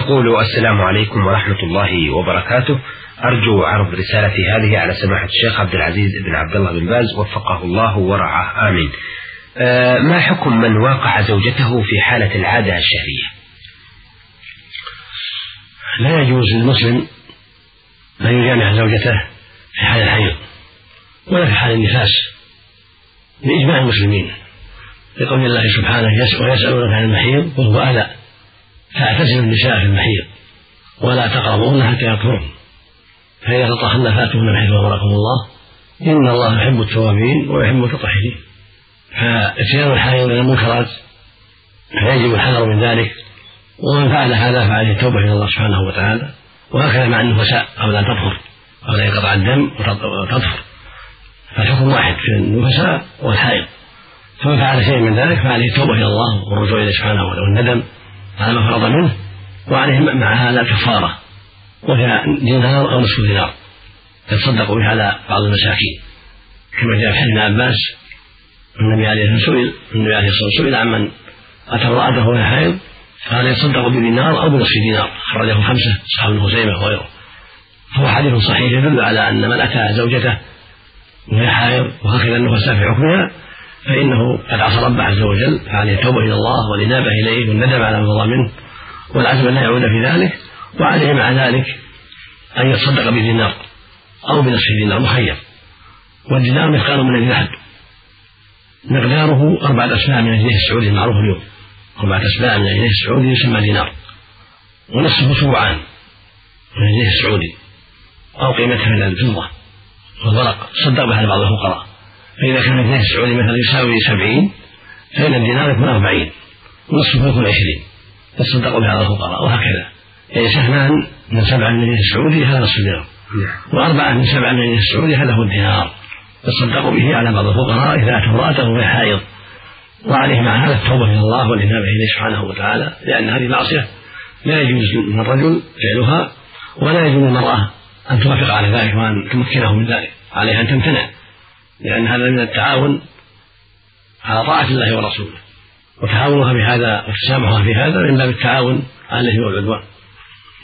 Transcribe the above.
يقول: السلام عليكم ورحمة الله وبركاته، أرجو عرض رسالتي هذه على سماحة الشيخ عبد العزيز بن عبد الله بن باز وفقه الله ورعاه، آمين. ما حكم من واقع زوجته في حالة العادة الشهرية؟ لا يجوز للمسلم أن يجامع زوجته في حال الحيض ولا في حال النفاس بإجماع المسلمين، لقول الله سبحانه: ويسألونك عن المحيض وهو أذى فاعتزلوا النساء في المحيض ولا تقربوهن حتى يطهرن، فإذا تطهرن فاتوهن من حيث أمركم الله إن الله يحب التوابين ويحب المتطهرين. فاتيان الحائض من المنكرات فيجب الحذر من ذلك، ومن فعل هذا فعليه التوبة إلى الله سبحانه وتعالى، وهكذا مع النفساء قبل أن تطهر قبل أن ينقطع الدم وتطهر، فالحكم واحد في النفساء والحائض. فمن فعل شيء من ذلك فعليه التوبة إلى الله والرجوع إليه سبحانه وتعالى والندم على ما فرض منه، وعليه مع هذا كفارة وهي دينار أو نصف دينار يتصدق به على بعض المساكين، كما جاء في حديث ابن عباس النبي عليه الصلاة والسلام سئل عمن أتى امرأته وهي حائض قال: يتصدق بدينار أو بنصف دينار، خرجه 5 أصحاب ابن خزيمة وغيره. فهو حديث صحيح يدل على أن من أتى زوجته وهي حائض وهكذا النفساء في حكمها فإنه قد عصى ربه عز وجل، فعليه التوبة إلى الله والإنابة إليه والندم على ما مضى منه والعزم لا يعود في ذلك، وعليه مع ذلك أن يتصدق بدينار أو بنصف دينار مخير. والدينار مثقال من الذهب مقداره 4 أسباع من الجنيه السعودي المعروف اليوم، 4 أسباع من الجنيه السعودي يسمى دينار، ونصفه 7 من الجنيه السعودي أو قيمتها من الفضة والورق تصدق بها بعض الفقراء. فإذا كان الجنيه السعودي مثلا يساوي 70 فإن الدينار يكون 40 ونصفه يكون 20 تصدق بها الفقراء، وهكذا. يعني 2 من 7 من الجنيه السعودي هذا نصف دينار، و4 من 7 من الجنيه السعودي هذا هو الدينار يتصدق به على بعض الفقراء إذا أتى امرأته وهي حائض. وعليه مع هذا التوبة إلى الله والإنابة إليه سبحانه وتعالى، لأن هذه معصية لا يجوز للرجل فعلها ولا يجوز للمرأة أن توافق على ذلك وأن تمكنه من ذلك، عليها أن تمتنع، لأن هذا من التعاون على طاعة الله ورسوله، وتعاونها بهذا وتسامحها في هذا من باب التعاون على الإثم والعدوان.